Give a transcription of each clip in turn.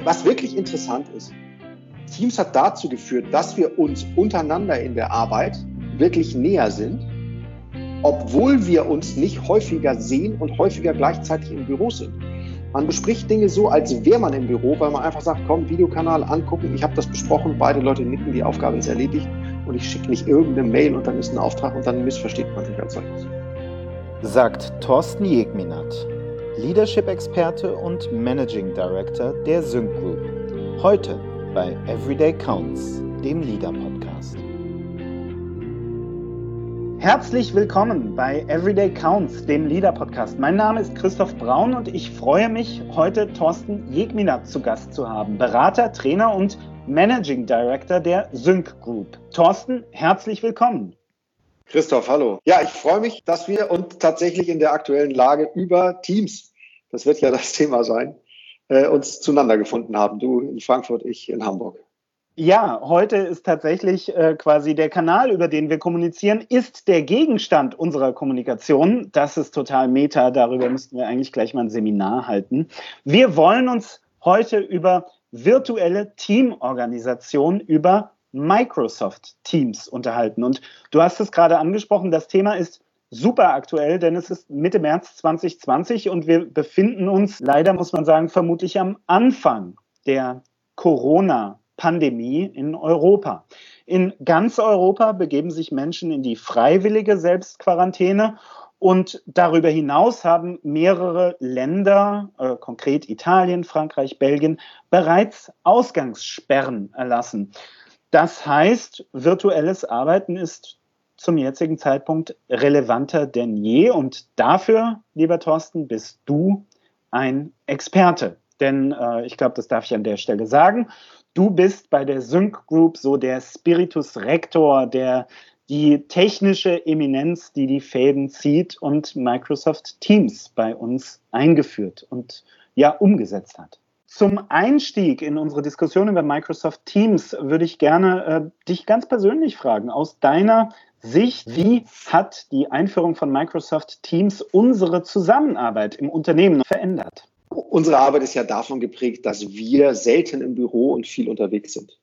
Was wirklich interessant ist, Teams hat dazu geführt, dass wir uns untereinander in der Arbeit wirklich näher sind, obwohl wir uns nicht häufiger sehen und häufiger gleichzeitig im Büro sind. Man bespricht Dinge so, als wäre man im Büro, weil man einfach sagt, komm, Videokanal angucken, ich habe das besprochen, beide Leute nicken, die Aufgabe ist erledigt und ich schicke nicht irgendeine Mail und dann ist ein Auftrag und dann missversteht man sich als solches. Sagt Thorsten Jegminat, Leadership-Experte und Managing Director der Sync Group. Heute bei Everyday Counts, dem Leader-Podcast. Herzlich willkommen bei Everyday Counts, dem Leader-Podcast. Mein Name ist Christoph Braun und ich freue mich, heute Thorsten Jegminat zu Gast zu haben. Berater, Trainer und Managing Director der Sync Group. Thorsten, herzlich willkommen. Christoph, hallo. Ja, ich freue mich, dass wir uns tatsächlich in der aktuellen Lage über Teams, das wird ja das Thema sein, uns zueinander gefunden haben. Du in Frankfurt, ich in Hamburg. Ja, heute ist tatsächlich quasi der Kanal, über den wir kommunizieren, ist der Gegenstand unserer Kommunikation. Das ist total meta, darüber müssten wir eigentlich gleich mal ein Seminar halten. Wir wollen uns heute über virtuelle Teamorganisation, über Microsoft Teams unterhalten. Und du hast es gerade angesprochen, das Thema ist super aktuell, denn es ist Mitte März 2020 und wir befinden uns, leider muss man sagen, vermutlich am Anfang der Corona-Pandemie in Europa. In ganz Europa begeben sich Menschen in die freiwillige Selbstquarantäne und darüber hinaus haben mehrere Länder, konkret Italien, Frankreich, Belgien, bereits Ausgangssperren erlassen. Das heißt, virtuelles Arbeiten ist zum jetzigen Zeitpunkt relevanter denn je. Und dafür, lieber Thorsten, bist du ein Experte. Denn ich glaube, das darf ich an der Stelle sagen. Du bist bei der Sync Group so der Spiritus Rector, die technische Eminenz, die die Fäden zieht und Microsoft Teams bei uns eingeführt und ja umgesetzt hat. Zum Einstieg in unsere Diskussion über Microsoft Teams würde ich gerne dich ganz persönlich fragen, aus deiner Sicht, wie hat die Einführung von Microsoft Teams unsere Zusammenarbeit im Unternehmen verändert? Unsere Arbeit ist ja davon geprägt, dass wir selten im Büro und viel unterwegs sind.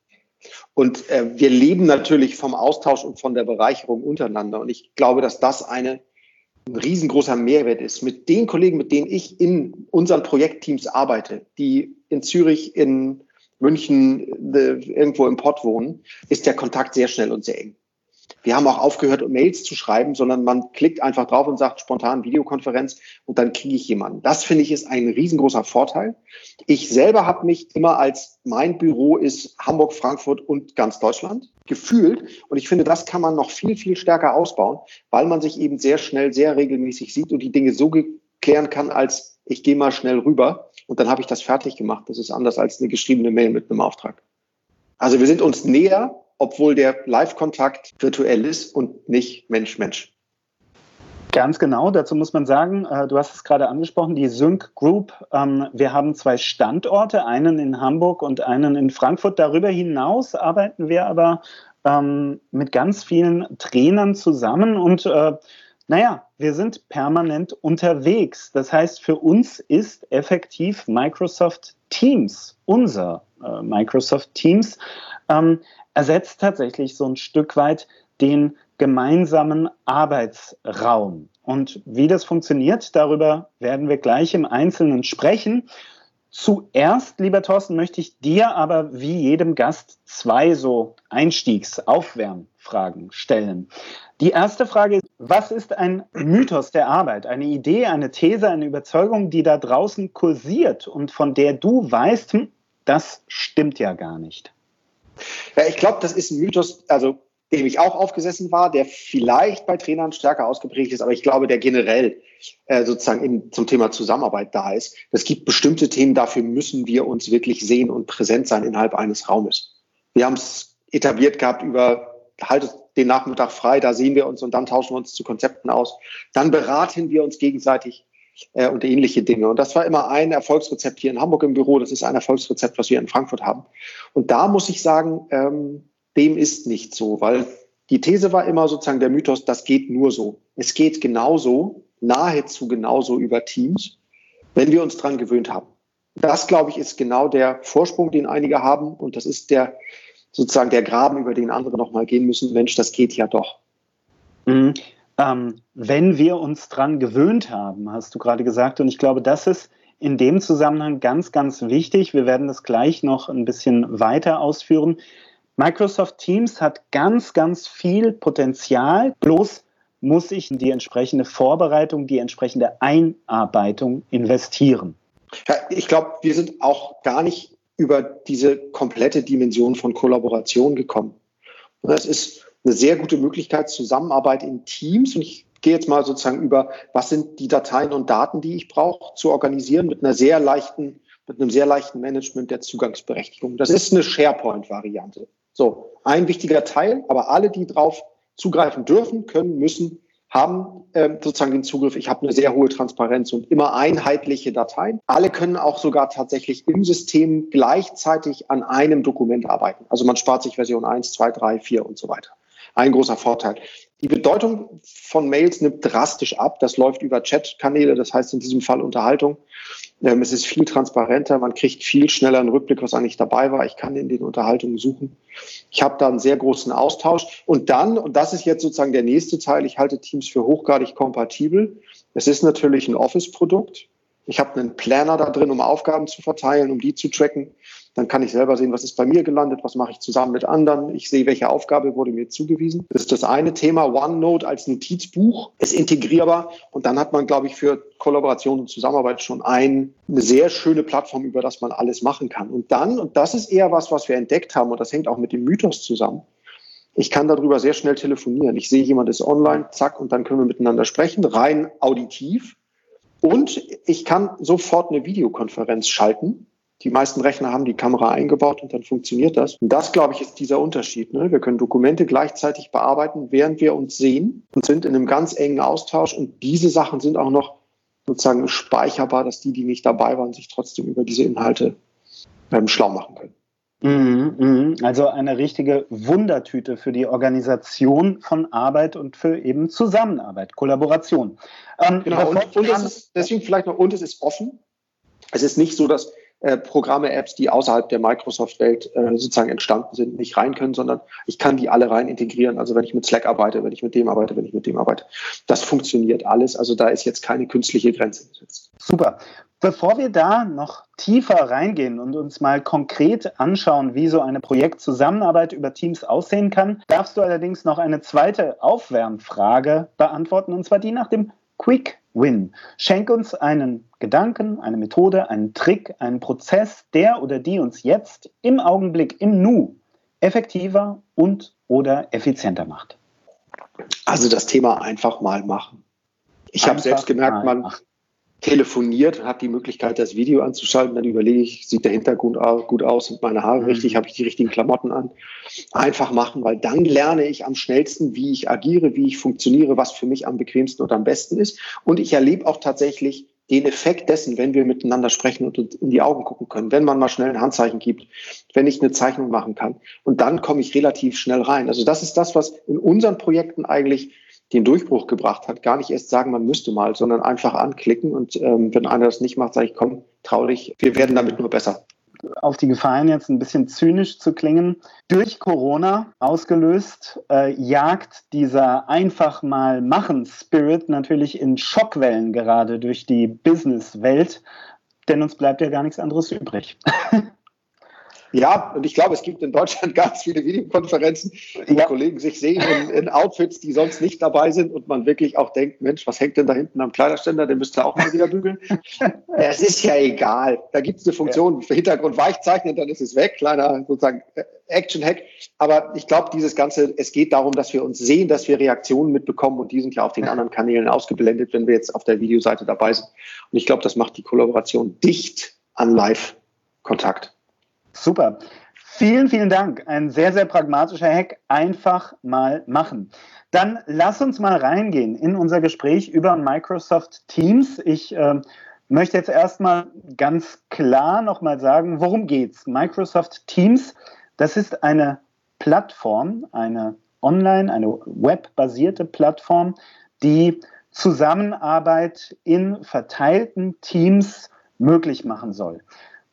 Und wir leben natürlich vom Austausch und von der Bereicherung untereinander. Und ich glaube, dass das ein riesengroßer Mehrwert ist. Mit den Kollegen, mit denen ich in unseren Projektteams arbeite, die in Zürich, in München, irgendwo im Pott wohnen, ist der Kontakt sehr schnell und sehr eng. Wir haben auch aufgehört, Mails zu schreiben, sondern man klickt einfach drauf und sagt spontan Videokonferenz und dann kriege ich jemanden. Das, finde ich, ist ein riesengroßer Vorteil. Ich selber habe mich immer als mein Büro ist Hamburg, Frankfurt und ganz Deutschland gefühlt. Und ich finde, das kann man noch viel, viel stärker ausbauen, weil man sich eben sehr schnell, sehr regelmäßig sieht und die Dinge so klären kann, als ich gehe mal schnell rüber und dann habe ich das fertig gemacht. Das ist anders als eine geschriebene Mail mit einem Auftrag. Also wir sind uns näher, obwohl der Live-Kontakt virtuell ist und nicht Mensch-Mensch. Ganz genau, dazu muss man sagen, du hast es gerade angesprochen, die Sync Group, wir haben 2 Standorte, einen in Hamburg und einen in Frankfurt. Darüber hinaus arbeiten wir aber mit ganz vielen Trainern zusammen und wir sind permanent unterwegs. Das heißt, für uns ist effektiv Microsoft Teams, unser Microsoft Teams, ersetzt tatsächlich so ein Stück weit den gemeinsamen Arbeitsraum. Und wie das funktioniert, darüber werden wir gleich im Einzelnen sprechen. Zuerst, lieber Thorsten, möchte ich dir aber wie jedem Gast 2 so Aufwärmfragen stellen. Die erste Frage ist, was ist ein Mythos der Arbeit? Eine Idee, eine These, eine Überzeugung, die da draußen kursiert und von der du weißt, das stimmt ja gar nicht. Ja, ich glaube, das ist ein Mythos, also dem ich auch aufgesessen war, der vielleicht bei Trainern stärker ausgeprägt ist, aber ich glaube, der generell sozusagen zum Thema Zusammenarbeit da ist. Es gibt bestimmte Themen, dafür müssen wir uns wirklich sehen und präsent sein innerhalb eines Raumes. Wir haben es etabliert gehabt haltet den Nachmittag frei, da sehen wir uns und dann tauschen wir uns zu Konzepten aus. Dann beraten wir uns gegenseitig und ähnliche Dinge. Und das war immer ein Erfolgsrezept hier in Hamburg im Büro. Das ist ein Erfolgsrezept, was wir in Frankfurt haben. Und da muss ich sagen, dem ist nicht so, weil die These war immer sozusagen der Mythos, das geht nur so. Es geht genauso, nahezu genauso über Teams, wenn wir uns dran gewöhnt haben. Das, glaube ich, ist genau der Vorsprung, den einige haben. Und das ist sozusagen der Graben, über den andere nochmal gehen müssen. Mensch, das geht ja doch. Mhm. Wenn wir uns dran gewöhnt haben, hast du gerade gesagt, und ich glaube, das ist in dem Zusammenhang ganz, ganz wichtig. Wir werden das gleich noch ein bisschen weiter ausführen. Microsoft Teams hat ganz, ganz viel Potenzial, bloß muss ich in die entsprechende Vorbereitung, die entsprechende Einarbeitung investieren. Ja, ich glaube, wir sind auch gar nicht über diese komplette Dimension von Kollaboration gekommen. Das ist eine sehr gute Möglichkeit, Zusammenarbeit in Teams. Und ich gehe jetzt mal sozusagen über, was sind die Dateien und Daten, die ich brauche, zu organisieren mit einem sehr leichten Management der Zugangsberechtigung. Das ist eine SharePoint-Variante. So, ein wichtiger Teil, aber alle, die drauf zugreifen dürfen, können, müssen, haben sozusagen den Zugriff. Ich habe eine sehr hohe Transparenz und immer einheitliche Dateien. Alle können auch sogar tatsächlich im System gleichzeitig an einem Dokument arbeiten. Also man spart sich Version 1, 2, 3, 4 und so weiter. Ein großer Vorteil. Die Bedeutung von Mails nimmt drastisch ab. Das läuft über Chatkanäle, das heißt in diesem Fall Unterhaltung. Es ist viel transparenter, man kriegt viel schneller einen Rückblick, was eigentlich dabei war. Ich kann in den Unterhaltungen suchen. Ich habe da einen sehr großen Austausch. Und dann, und das ist jetzt sozusagen der nächste Teil, ich halte Teams für hochgradig kompatibel. Es ist natürlich ein Office-Produkt. Ich habe einen Planner da drin, um Aufgaben zu verteilen, um die zu tracken. Dann kann ich selber sehen, was ist bei mir gelandet, was mache ich zusammen mit anderen. Ich sehe, welche Aufgabe wurde mir zugewiesen. Das ist das eine Thema. OneNote als Notizbuch ist integrierbar. Und dann hat man, glaube ich, für Kollaboration und Zusammenarbeit schon eine sehr schöne Plattform, über das man alles machen kann. Und dann, und das ist eher was wir entdeckt haben, und das hängt auch mit dem Mythos zusammen, ich kann darüber sehr schnell telefonieren. Ich sehe, jemand ist online, zack, und dann können wir miteinander sprechen, rein auditiv. Und ich kann sofort eine Videokonferenz schalten. Die meisten Rechner haben die Kamera eingebaut und dann funktioniert das. Und das, glaube ich, ist dieser Unterschied. Ne? Wir können Dokumente gleichzeitig bearbeiten, während wir uns sehen und sind in einem ganz engen Austausch. Und diese Sachen sind auch noch sozusagen speicherbar, dass die nicht dabei waren, sich trotzdem über diese Inhalte schlau machen können. Also eine richtige Wundertüte für die Organisation von Arbeit und für eben Zusammenarbeit, Kollaboration. Genau, und es ist deswegen vielleicht noch, und es ist offen. Es ist nicht so, dass Programme, Apps, die außerhalb der Microsoft-Welt sozusagen entstanden sind, nicht rein können, sondern ich kann die alle rein integrieren. Also wenn ich mit Slack arbeite, wenn ich mit dem arbeite, wenn ich mit dem arbeite. Das funktioniert alles. Also da ist jetzt keine künstliche Grenze gesetzt. Super. Bevor wir da noch tiefer reingehen und uns mal konkret anschauen, wie so eine Projektzusammenarbeit über Teams aussehen kann, darfst du allerdings noch eine zweite Aufwärmfrage beantworten, und zwar die nach dem Quick Win. Schenk uns einen Gedanken, eine Methode, einen Trick, einen Prozess, der oder die uns jetzt im Augenblick, im Nu, effektiver und oder effizienter macht. Also das Thema einfach mal machen. Ich habe selbst gemerkt, man telefoniert, hat die Möglichkeit, das Video anzuschalten, dann überlege ich, sieht der Hintergrund gut aus, sind meine Haare richtig, habe ich die richtigen Klamotten an. Einfach machen, weil dann lerne ich am schnellsten, wie ich agiere, wie ich funktioniere, was für mich am bequemsten und am besten ist. Und ich erlebe auch tatsächlich den Effekt dessen, wenn wir miteinander sprechen und uns in die Augen gucken können, wenn man mal schnell ein Handzeichen gibt, wenn ich eine Zeichnung machen kann. Und dann komme ich relativ schnell rein. Also das ist das, was in unseren Projekten eigentlich den Durchbruch gebracht hat. Gar nicht erst sagen, man müsste mal, sondern einfach anklicken. Und wenn einer das nicht macht, sage ich, komm, trau dich, wir werden damit nur besser. Auf die Gefallen, jetzt ein bisschen zynisch zu klingen. Durch Corona ausgelöst, jagt dieser einfach mal machen Spirit natürlich in Schockwellen gerade durch die Businesswelt, denn uns bleibt ja gar nichts anderes übrig. Ja, und ich glaube, es gibt in Deutschland ganz viele Videokonferenzen, wo Kollegen sich sehen in Outfits, die sonst nicht dabei sind und man wirklich auch denkt, Mensch, was hängt denn da hinten am Kleiderständer? Den müsst ihr auch mal wieder bügeln. Es ist ja egal. Da gibt es eine Funktion für Hintergrund weich zeichnen, dann ist es weg. Kleiner sozusagen Action-Hack. Aber ich glaube, dieses Ganze, es geht darum, dass wir uns sehen, dass wir Reaktionen mitbekommen und die sind ja auf den anderen Kanälen ausgeblendet, wenn wir jetzt auf der Videoseite dabei sind. Und ich glaube, das macht die Kollaboration dicht an Live-Kontakt. Super. Vielen, vielen Dank. Ein sehr, sehr pragmatischer Hack. Einfach mal machen. Dann lass uns mal reingehen in unser Gespräch über Microsoft Teams. Ich möchte jetzt erstmal ganz klar nochmal sagen, worum geht's? Microsoft Teams, das ist eine Plattform, eine online, eine webbasierte Plattform, die Zusammenarbeit in verteilten Teams möglich machen soll.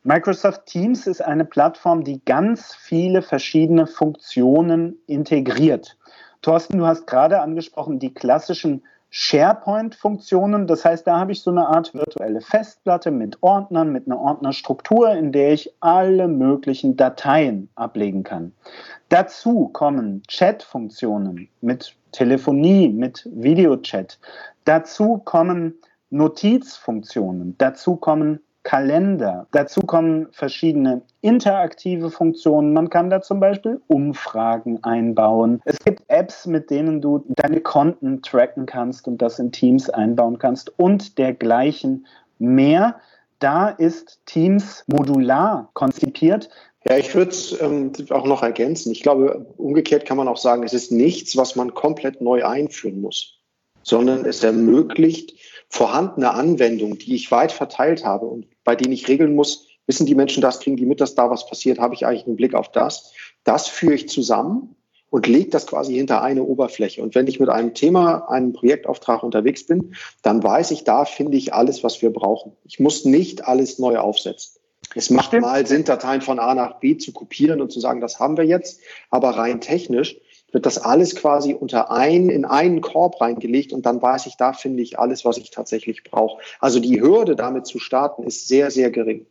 Microsoft Teams ist eine Plattform, die ganz viele verschiedene Funktionen integriert. Thorsten, du hast gerade angesprochen, die klassischen SharePoint-Funktionen. Das heißt, da habe ich so eine Art virtuelle Festplatte mit Ordnern, mit einer Ordnerstruktur, in der ich alle möglichen Dateien ablegen kann. Dazu kommen Chat-Funktionen mit Telefonie, mit Videochat. Dazu kommen Notizfunktionen. Dazu kommen Kalender. Dazu kommen verschiedene interaktive Funktionen. Man kann da zum Beispiel Umfragen einbauen. Es gibt Apps, mit denen du deine Konten tracken kannst und das in Teams einbauen kannst und dergleichen mehr. Da ist Teams modular konzipiert. Ja, ich würde es auch noch ergänzen. Ich glaube, umgekehrt kann man auch sagen, es ist nichts, was man komplett neu einführen muss, sondern es ermöglicht vorhandene Anwendungen, die ich weit verteilt habe und bei denen ich regeln muss, wissen die Menschen das, kriegen die mit, dass da was passiert, habe ich eigentlich einen Blick auf das. Das führe ich zusammen und lege das quasi hinter eine Oberfläche. Und wenn ich mit einem Thema, einem Projektauftrag unterwegs bin, dann weiß ich, da finde ich alles, was wir brauchen. Ich muss nicht alles neu aufsetzen. Es macht mal Sinn, Dateien von A nach B zu kopieren und zu sagen, das haben wir jetzt, aber rein technisch wird das alles quasi in einen Korb reingelegt und dann weiß ich, da finde ich alles, was ich tatsächlich brauche. Also die Hürde, damit zu starten, ist sehr, sehr gering.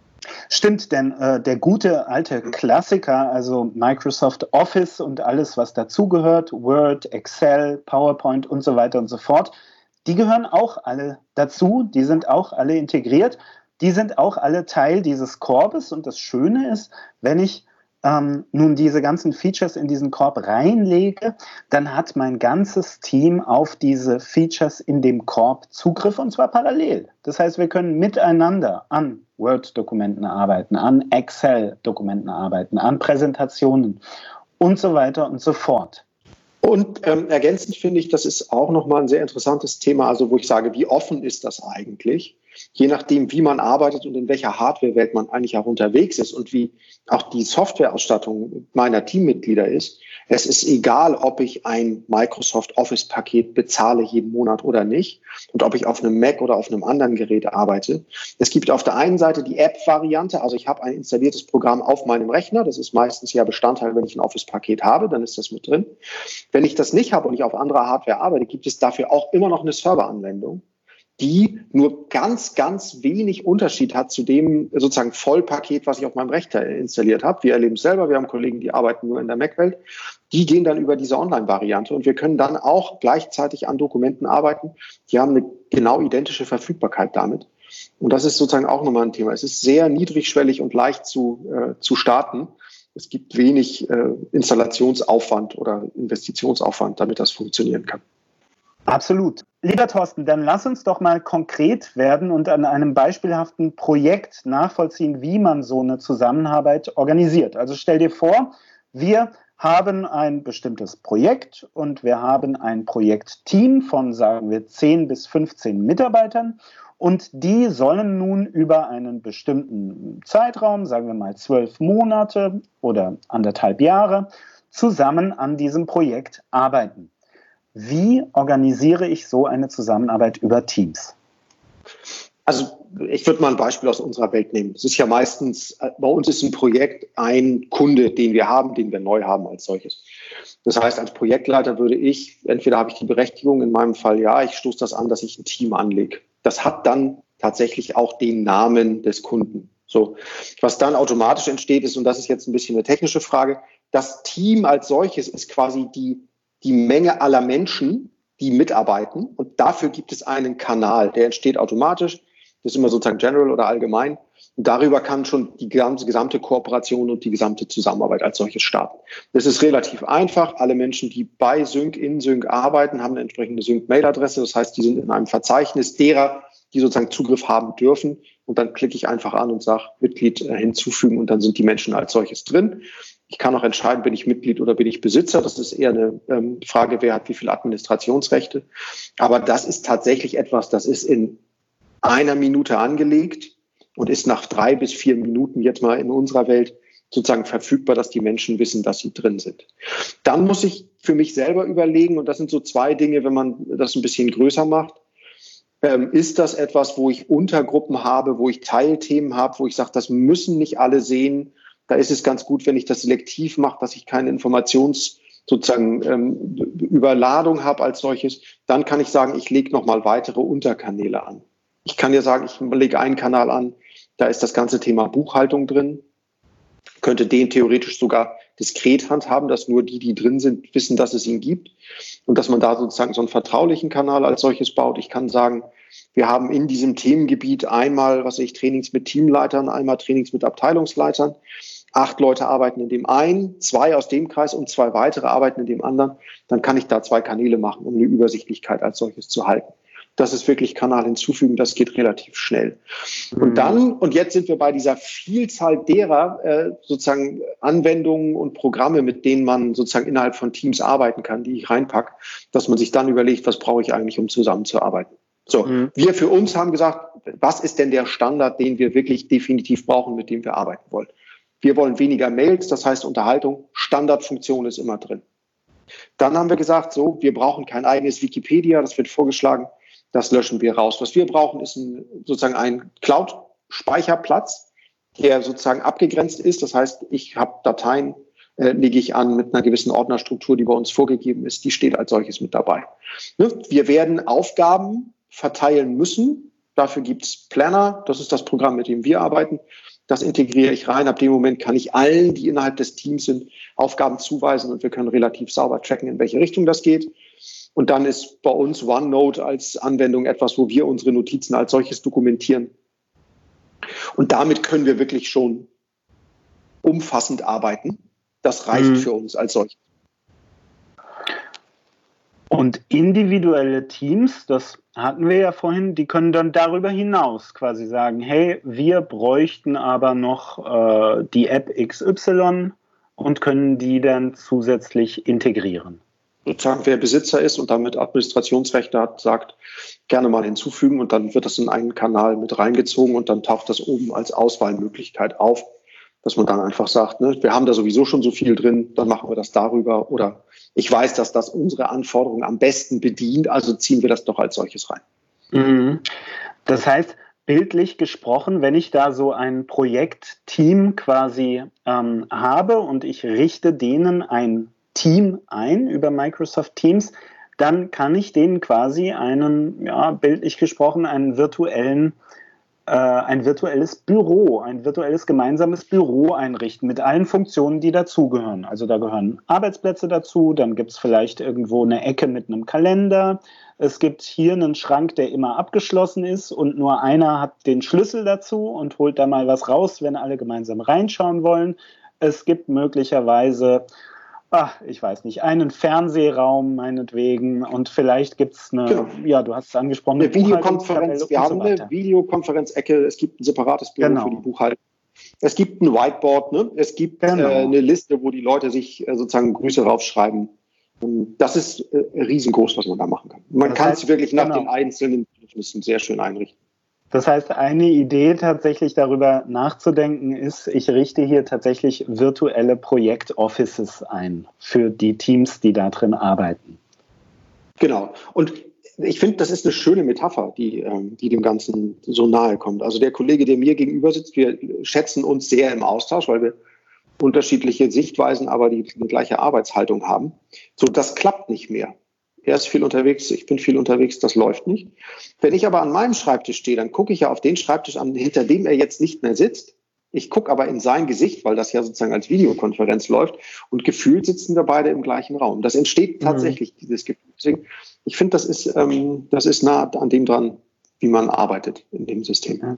Stimmt, denn der gute alte Klassiker, also Microsoft Office und alles, was dazugehört, Word, Excel, PowerPoint und so weiter und so fort, die gehören auch alle dazu, die sind auch alle integriert, die sind auch alle Teil dieses Korbes und das Schöne ist, wenn ich nun diese ganzen Features in diesen Korb reinlege, dann hat mein ganzes Team auf diese Features in dem Korb Zugriff und zwar parallel. Das heißt, wir können miteinander an Word-Dokumenten arbeiten, an Excel-Dokumenten arbeiten, an Präsentationen und so weiter und so fort. Und ergänzend finde ich, das ist auch nochmal ein sehr interessantes Thema, also wo ich sage, wie offen ist das eigentlich? Je nachdem, wie man arbeitet und in welcher Hardware-Welt man eigentlich auch unterwegs ist und wie auch die Softwareausstattung meiner Teammitglieder ist. Es ist egal, ob ich ein Microsoft Office-Paket bezahle jeden Monat oder nicht und ob ich auf einem Mac oder auf einem anderen Gerät arbeite. Es gibt auf der einen Seite die App-Variante, also ich habe ein installiertes Programm auf meinem Rechner. Das ist meistens ja Bestandteil, wenn ich ein Office-Paket habe, dann ist das mit drin. Wenn ich das nicht habe und ich auf anderer Hardware arbeite, gibt es dafür auch immer noch eine Serveranwendung, die nur ganz, ganz wenig Unterschied hat zu dem sozusagen Vollpaket, was ich auf meinem Rechner installiert habe. Wir erleben es selber, wir haben Kollegen, die arbeiten nur in der Mac-Welt. Die gehen dann über diese Online-Variante und wir können dann auch gleichzeitig an Dokumenten arbeiten. Die haben eine genau identische Verfügbarkeit damit. Und das ist sozusagen auch nochmal ein Thema. Es ist sehr niedrigschwellig und leicht zu starten. Es gibt wenig Installationsaufwand oder Investitionsaufwand, damit das funktionieren kann. Absolut. Lieber Thorsten, dann lass uns doch mal konkret werden und an einem beispielhaften Projekt nachvollziehen, wie man so eine Zusammenarbeit organisiert. Also stell dir vor, wir haben ein bestimmtes Projekt und wir haben ein Projektteam von, sagen wir, 10 bis 15 Mitarbeitern und die sollen nun über einen bestimmten Zeitraum, sagen wir mal 12 Monate oder 1,5 Jahre, zusammen an diesem Projekt arbeiten. Wie organisiere ich so eine Zusammenarbeit über Teams? Also ich würde mal ein Beispiel aus unserer Welt nehmen. Es ist ja meistens, bei uns ist ein Projekt ein Kunde, den wir haben, den wir neu haben als solches. Das heißt, als Projektleiter würde ich, entweder habe ich die Berechtigung, in meinem Fall ja, ich stoße das an, dass ich ein Team anlege. Das hat dann tatsächlich auch den Namen des Kunden. So, was dann automatisch entsteht ist, und das ist jetzt ein bisschen eine technische Frage, das Team als solches ist quasi die Menge aller Menschen, die mitarbeiten. Und dafür gibt es einen Kanal, der entsteht automatisch. Das ist immer sozusagen general oder allgemein. Und darüber kann schon die gesamte Kooperation und die gesamte Zusammenarbeit als solches starten. Das ist relativ einfach. Alle Menschen, die bei Sync, in Sync arbeiten, haben eine entsprechende Sync-Mail-Adresse. Das heißt, die sind in einem Verzeichnis derer, die sozusagen Zugriff haben dürfen. Und dann klicke ich einfach an und sage Mitglied hinzufügen und dann sind die Menschen als solches drin. Ich kann auch entscheiden, bin ich Mitglied oder bin ich Besitzer. Das ist eher eine Frage, wer hat wie viele Administrationsrechte. Aber das ist tatsächlich etwas, das ist in einer Minute angelegt und ist nach 3 bis 4 Minuten jetzt mal in unserer Welt sozusagen verfügbar, dass die Menschen wissen, dass sie drin sind. Dann muss ich für mich selber überlegen, und das sind so 2 Dinge, wenn man das ein bisschen größer macht. Ist das etwas, wo ich Untergruppen habe, wo ich Teilthemen habe, wo ich sage, das müssen nicht alle sehen? Da ist es ganz gut, wenn ich das selektiv mache, dass ich keine Überladung habe als solches. Dann kann ich sagen, ich lege nochmal weitere Unterkanäle an. Ich kann ja sagen, ich lege einen Kanal an, da ist das ganze Thema Buchhaltung drin. Könnte den theoretisch sogar diskret handhaben, dass nur die drin sind, wissen, dass es ihn gibt. Und dass man da sozusagen so einen vertraulichen Kanal als solches baut. Ich kann sagen, wir haben in diesem Themengebiet einmal, Trainings mit Teamleitern, einmal Trainings mit Abteilungsleitern. 8 Leute arbeiten in dem einen, 2 aus dem Kreis und 2 weitere arbeiten in dem anderen. Dann kann ich da 2 Kanäle machen, um eine Übersichtlichkeit als solches zu halten. Das ist wirklich Kanal hinzufügen, das geht relativ schnell. Und jetzt sind wir bei dieser Vielzahl derer sozusagen Anwendungen und Programme, mit denen man sozusagen innerhalb von Teams arbeiten kann, die ich reinpacke, dass man sich dann überlegt, was brauche ich eigentlich, um zusammenzuarbeiten. So, wir für uns haben gesagt, was ist denn der Standard, den wir wirklich definitiv brauchen, mit dem wir arbeiten wollen? Wir wollen weniger Mails, das heißt Unterhaltung, Standardfunktion ist immer drin. Dann haben wir gesagt, so, wir brauchen kein eigenes Wikipedia, das wird vorgeschlagen. Das löschen wir raus. Was wir brauchen, ist sozusagen ein Cloud-Speicherplatz, der sozusagen abgegrenzt ist. Das heißt, ich habe Dateien, lege ich an mit einer gewissen Ordnerstruktur, die bei uns vorgegeben ist. Die steht als solches mit dabei. Wir werden Aufgaben verteilen müssen. Dafür gibt es Planner. Das ist das Programm, mit dem wir arbeiten. Das integriere ich rein. Ab dem Moment kann ich allen, die innerhalb des Teams sind, Aufgaben zuweisen und wir können relativ sauber tracken, in welche Richtung das geht. Und dann ist bei uns OneNote als Anwendung etwas, wo wir unsere Notizen als solches dokumentieren. Und damit können wir wirklich schon umfassend arbeiten. Das reicht für uns als solches. Und individuelle Teams, das hatten wir ja vorhin, die können dann darüber hinaus quasi sagen, hey, wir bräuchten aber noch die App XY und können die dann zusätzlich integrieren. Sozusagen, wer Besitzer ist und damit Administrationsrechte hat, sagt, gerne mal hinzufügen und dann wird das in einen Kanal mit reingezogen und dann taucht das oben als Auswahlmöglichkeit auf, dass man dann einfach sagt, ne, wir haben da sowieso schon so viel drin, dann machen wir das darüber oder ich weiß, dass das unsere Anforderungen am besten bedient, also ziehen wir das doch als solches rein. Das heißt, bildlich gesprochen, wenn ich da so ein Projektteam quasi habe und ich richte denen ein Team ein über Microsoft Teams, dann kann ich denen quasi bildlich gesprochen, ein virtuelles Büro, ein virtuelles gemeinsames Büro einrichten mit allen Funktionen, die dazugehören. Also da gehören Arbeitsplätze dazu, dann gibt es vielleicht irgendwo eine Ecke mit einem Kalender. Es gibt hier einen Schrank, der immer abgeschlossen ist und nur einer hat den Schlüssel dazu und holt da mal was raus, wenn alle gemeinsam reinschauen wollen. Es gibt möglicherweise ich weiß nicht, einen Fernsehraum meinetwegen und vielleicht gibt es eine, du hast es angesprochen, eine Videokonferenz. Wir haben eine Videokonferenzecke, es gibt ein separates Büro für die Buchhaltung. Es gibt ein Whiteboard, ne? Es gibt eine Liste, wo die Leute sich sozusagen Grüße raufschreiben. Das ist riesengroß, was man da machen kann. Man kann es wirklich nach den einzelnen Bedürfnissen sehr schön einrichten. Das heißt, eine Idee tatsächlich darüber nachzudenken ist, ich richte hier tatsächlich virtuelle Projekt-Offices ein für die Teams, die da drin arbeiten. Genau. Und ich finde, das ist eine schöne Metapher, die dem Ganzen so nahe kommt. Also der Kollege, der mir gegenüber sitzt, wir schätzen uns sehr im Austausch, weil wir unterschiedliche Sichtweisen, aber die gleiche Arbeitshaltung haben. So, das klappt nicht mehr. Er ist viel unterwegs, ich bin viel unterwegs, das läuft nicht. Wenn ich aber an meinem Schreibtisch stehe, dann gucke ich ja auf den Schreibtisch an, hinter dem er jetzt nicht mehr sitzt. Ich gucke aber in sein Gesicht, weil das ja sozusagen als Videokonferenz läuft und gefühlt sitzen wir beide im gleichen Raum. Das entsteht tatsächlich, dieses Gefühl. Deswegen, ich finde, das ist nah an dem dran, wie man arbeitet in dem System. Ja.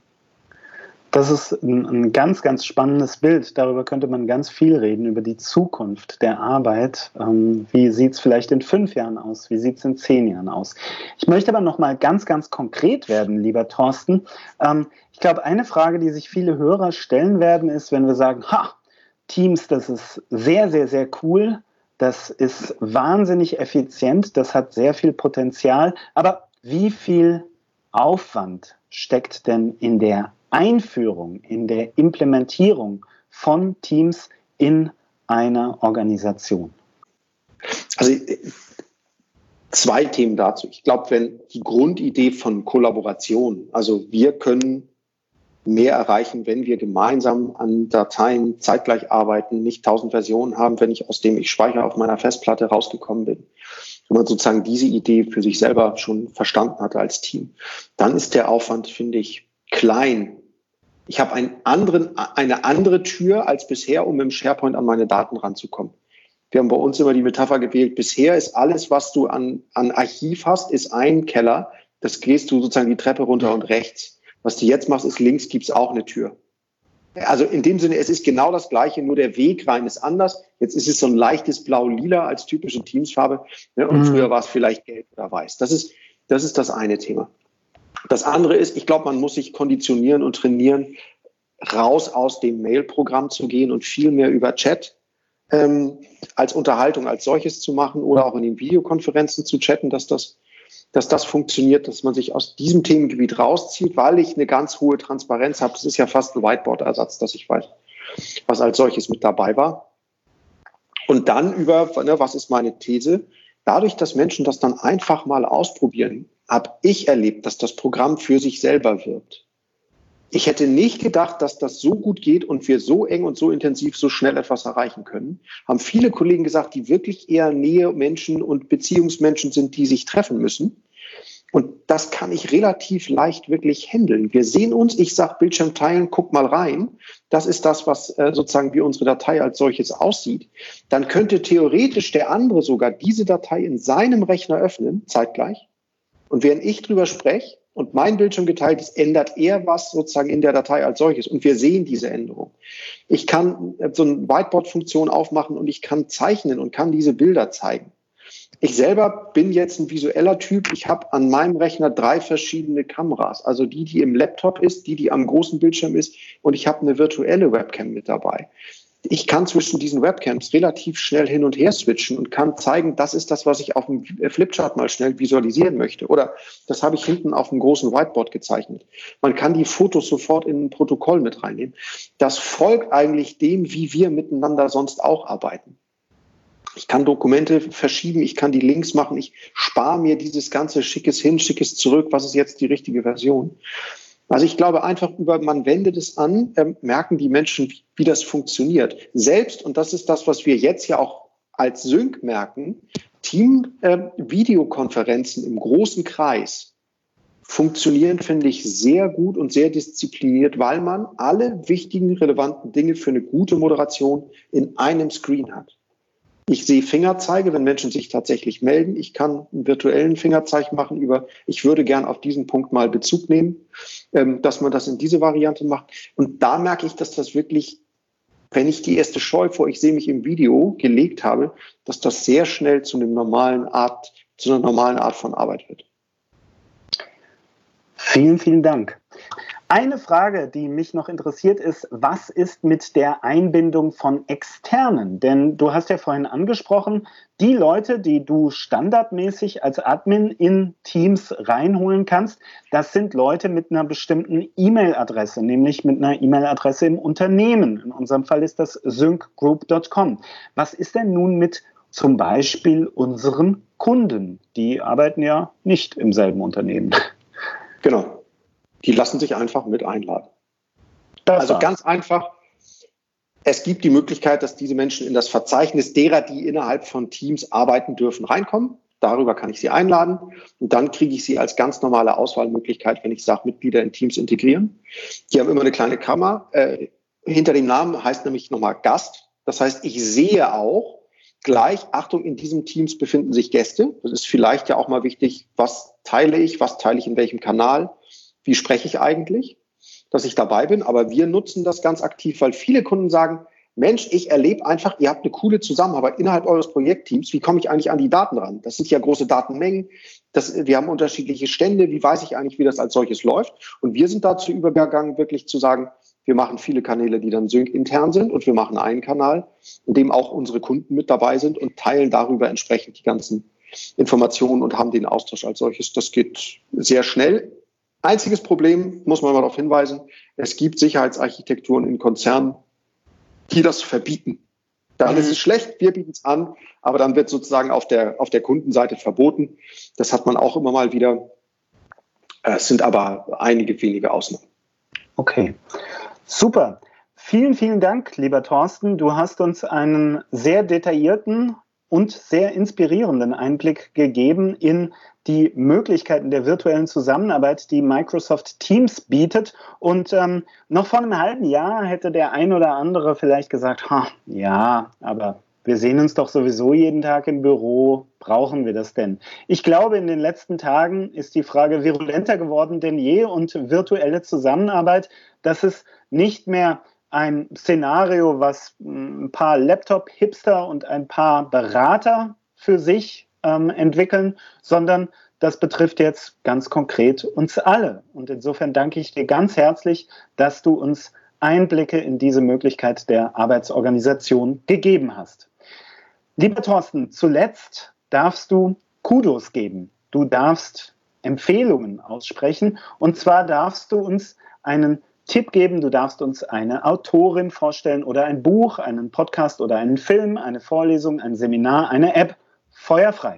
Das ist ein ganz, ganz spannendes Bild. Darüber könnte man ganz viel reden, über die Zukunft der Arbeit. Wie sieht es vielleicht in 5 Jahren aus? Wie sieht es in 10 Jahren aus? Ich möchte aber noch mal ganz, ganz konkret werden, lieber Thorsten. Ich glaube, eine Frage, die sich viele Hörer stellen werden, ist, wenn wir sagen, Teams, das ist sehr, sehr, sehr cool. Das ist wahnsinnig effizient. Das hat sehr viel Potenzial. Aber wie viel Aufwand steckt denn in der Einführung, in der Implementierung von Teams in einer Organisation? Also Zwei Themen dazu. Ich glaube, wenn die Grundidee von Kollaboration, also wir können mehr erreichen, wenn wir gemeinsam an Dateien zeitgleich arbeiten, nicht 1000 Versionen haben, wenn ich aus dem ich speichere auf meiner Festplatte rausgekommen bin. Wenn man sozusagen diese Idee für sich selber schon verstanden hatte als Team, dann ist der Aufwand, finde ich, klein. Ich habe eine andere Tür als bisher, um mit dem SharePoint an meine Daten ranzukommen. Wir haben bei uns immer die Metapher gewählt, bisher ist alles, was du an Archiv hast, ist ein Keller. Das gehst du sozusagen die Treppe runter und rechts. Was du jetzt machst, ist links, gibt's auch eine Tür. Also in dem Sinne, es ist genau das Gleiche, nur der Weg rein ist anders. Jetzt ist es so ein leichtes Blau-Lila als typische Teamsfarbe. Ne? Und früher war es vielleicht gelb oder weiß. Das ist das eine Thema. Das andere ist, ich glaube, man muss sich konditionieren und trainieren, raus aus dem Mail-Programm zu gehen und viel mehr über Chat als Unterhaltung als solches zu machen oder auch in den Videokonferenzen zu chatten, dass das funktioniert, dass man sich aus diesem Themengebiet rauszieht, weil ich eine ganz hohe Transparenz habe. Das ist ja fast ein Whiteboard-Ersatz, dass ich weiß, was als solches mit dabei war. Und dann was ist meine These? Dadurch, dass Menschen das dann einfach mal ausprobieren, habe ich erlebt, dass das Programm für sich selber wirkt. Ich hätte nicht gedacht, dass das so gut geht und wir so eng und so intensiv so schnell etwas erreichen können. Haben viele Kollegen gesagt, die wirklich eher Nähe-Menschen und Beziehungsmenschen sind, die sich treffen müssen. Und das kann ich relativ leicht wirklich handeln. Wir sehen uns, ich sage Bildschirm teilen, guck mal rein. Das ist das, was sozusagen wie unsere Datei als solches aussieht. Dann könnte theoretisch der andere sogar diese Datei in seinem Rechner öffnen, zeitgleich. Und während ich drüber spreche und mein Bildschirm geteilt ist, ändert er was sozusagen in der Datei als solches. Und wir sehen diese Änderung. Ich kann so eine Whiteboard-Funktion aufmachen und ich kann zeichnen und kann diese Bilder zeigen. Ich selber bin jetzt ein visueller Typ. Ich habe an meinem Rechner 3 verschiedene Kameras. Also die im Laptop ist, die am großen Bildschirm ist. Und ich habe eine virtuelle Webcam mit dabei. Ich kann zwischen diesen Webcams relativ schnell hin und her switchen und kann zeigen, das ist das, was ich auf dem Flipchart mal schnell visualisieren möchte. Oder das habe ich hinten auf dem großen Whiteboard gezeichnet. Man kann die Fotos sofort in ein Protokoll mit reinnehmen. Das folgt eigentlich dem, wie wir miteinander sonst auch arbeiten. Ich kann Dokumente verschieben, ich kann die Links machen, ich spare mir dieses ganze Schickes hin, Schickes zurück, was ist jetzt die richtige Version. Also ich glaube einfach man wendet es an, merken die Menschen, wie das funktioniert. Selbst, und das ist das, was wir jetzt ja auch als Sync merken, Team-Videokonferenzen im großen Kreis funktionieren, finde ich, sehr gut und sehr diszipliniert, weil man alle wichtigen, relevanten Dinge für eine gute Moderation in einem Screen hat. Ich sehe Fingerzeige, wenn Menschen sich tatsächlich melden. Ich kann einen virtuellen Fingerzeig machen ich würde gern auf diesen Punkt mal Bezug nehmen, dass man das in diese Variante macht. Und da merke ich, dass das wirklich, wenn ich die erste Scheu vor, ich sehe mich im Video gelegt habe, dass das sehr schnell zu einer normalen Art von Arbeit wird. Vielen, vielen Dank. Eine Frage, die mich noch interessiert, ist, was ist mit der Einbindung von Externen? Denn du hast ja vorhin angesprochen, die Leute, die du standardmäßig als Admin in Teams reinholen kannst, das sind Leute mit einer bestimmten E-Mail-Adresse, nämlich mit einer E-Mail-Adresse im Unternehmen. In unserem Fall ist das syncgroup.com. Was ist denn nun mit zum Beispiel unseren Kunden? Die arbeiten ja nicht im selben Unternehmen. Genau. Die lassen sich einfach mit einladen. Also ganz einfach, es gibt die Möglichkeit, dass diese Menschen in das Verzeichnis derer, die innerhalb von Teams arbeiten dürfen, reinkommen. Darüber kann ich sie einladen und dann kriege ich sie als ganz normale Auswahlmöglichkeit, wenn ich sage, Mitglieder in Teams integrieren. Die haben immer eine kleine Kammer. Hinter dem Namen heißt nämlich nochmal Gast. Das heißt, ich sehe auch gleich, Achtung, in diesem Teams befinden sich Gäste. Das ist vielleicht ja auch mal wichtig, was teile ich in welchem Kanal. Wie spreche ich eigentlich, dass ich dabei bin? Aber wir nutzen das ganz aktiv, weil viele Kunden sagen, Mensch, ich erlebe einfach, ihr habt eine coole Zusammenarbeit innerhalb eures Projektteams. Wie komme ich eigentlich an die Daten ran? Das sind ja große Datenmengen. Wir haben unterschiedliche Stände. Wie weiß ich eigentlich, wie das als solches läuft? Und wir sind dazu übergegangen, wirklich zu sagen, wir machen viele Kanäle, die dann Sync intern sind. Und wir machen einen Kanal, in dem auch unsere Kunden mit dabei sind und teilen darüber entsprechend die ganzen Informationen und haben den Austausch als solches. Das geht sehr schnell. Einziges Problem, muss man mal darauf hinweisen, es gibt Sicherheitsarchitekturen in Konzernen, die das verbieten. Dann ist es schlecht, wir bieten es an, aber dann wird sozusagen auf der Kundenseite verboten. Das hat man auch immer mal wieder. Es sind aber einige wenige Ausnahmen. Okay, super. Vielen, vielen Dank, lieber Thorsten. Du hast uns einen sehr detaillierten und sehr inspirierenden Einblick gegeben in die Möglichkeiten der virtuellen Zusammenarbeit, die Microsoft Teams bietet. Und noch vor einem halben Jahr hätte der ein oder andere vielleicht gesagt, ja, aber wir sehen uns doch sowieso jeden Tag im Büro. Brauchen wir das denn? Ich glaube, in den letzten Tagen ist die Frage virulenter geworden denn je und virtuelle Zusammenarbeit, das ist nicht mehr ein Szenario, was ein paar Laptop-Hipster und ein paar Berater für sich entwickeln, sondern das betrifft jetzt ganz konkret uns alle. Und insofern danke ich dir ganz herzlich, dass du uns Einblicke in diese Möglichkeit der Arbeitsorganisation gegeben hast. Lieber Thorsten, zuletzt darfst du Kudos geben. Du darfst Empfehlungen aussprechen. Und zwar darfst du uns einen Tipp geben, du darfst uns eine Autorin vorstellen oder ein Buch, einen Podcast oder einen Film, eine Vorlesung, ein Seminar, eine App. Feuerfrei.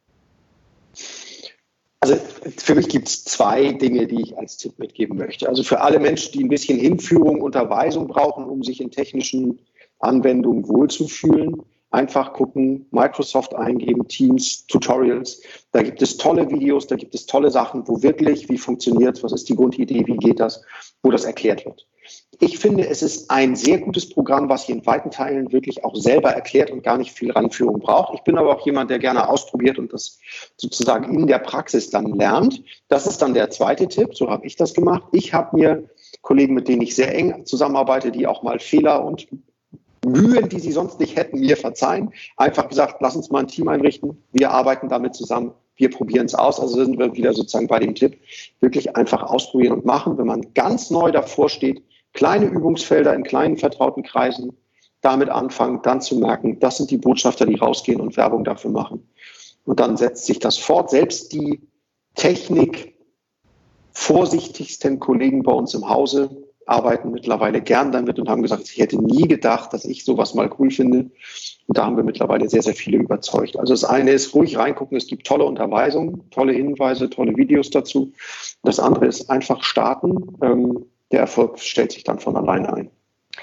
Also für mich gibt es 2 Dinge, die ich als Tipp mitgeben möchte. Also für alle Menschen, die ein bisschen Hinführung, Unterweisung brauchen, um sich in technischen Anwendungen wohlzufühlen, einfach gucken, Microsoft eingeben, Teams, Tutorials. Da gibt es tolle Videos, da gibt es tolle Sachen, wo wirklich, wie funktioniert es, was ist die Grundidee, wie geht das, wo das erklärt wird. Ich finde, es ist ein sehr gutes Programm, was sich in weiten Teilen wirklich auch selber erklärt und gar nicht viel Ranführung braucht. Ich bin aber auch jemand, der gerne ausprobiert und das sozusagen in der Praxis dann lernt. Das ist dann der zweite Tipp, so habe ich das gemacht. Ich habe mir Kollegen, mit denen ich sehr eng zusammenarbeite, die auch mal Fehler und Mühen, die sie sonst nicht hätten, mir verzeihen. Einfach gesagt, lass uns mal ein Team einrichten. Wir arbeiten damit zusammen. Wir probieren es aus. Also sind wir wieder sozusagen bei dem Tipp. Wirklich einfach ausprobieren und machen. Wenn man ganz neu davor steht, kleine Übungsfelder in kleinen vertrauten Kreisen, damit anfangen, dann zu merken, das sind die Botschafter, die rausgehen und Werbung dafür machen. Und dann setzt sich das fort. Selbst die Technik vorsichtigsten Kollegen bei uns im Hause arbeiten mittlerweile gern damit und haben gesagt, ich hätte nie gedacht, dass ich sowas mal cool finde. Und da haben wir mittlerweile sehr, sehr viele überzeugt. Also das eine ist ruhig reingucken, es gibt tolle Unterweisungen, tolle Hinweise, tolle Videos dazu. Das andere ist einfach starten. Der Erfolg stellt sich dann von alleine ein.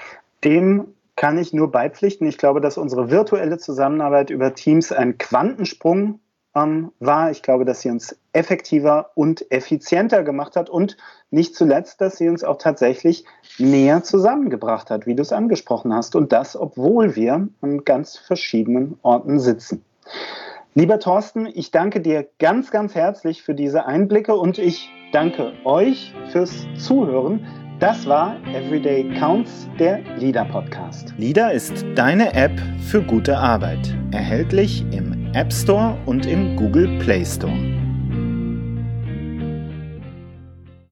Dem kann ich nur beipflichten. Ich glaube, dass unsere virtuelle Zusammenarbeit über Teams ein Quantensprung war. Ich glaube, dass sie uns effektiver und effizienter gemacht hat und nicht zuletzt, dass sie uns auch tatsächlich näher zusammengebracht hat, wie du es angesprochen hast. Und das, obwohl wir an ganz verschiedenen Orten sitzen. Lieber Thorsten, ich danke dir ganz, ganz herzlich für diese Einblicke und ich danke euch fürs Zuhören. Das war Everyday Counts, der LIDA Podcast. LIDA ist deine App für gute Arbeit. Erhältlich im App Store und im Google Play Store.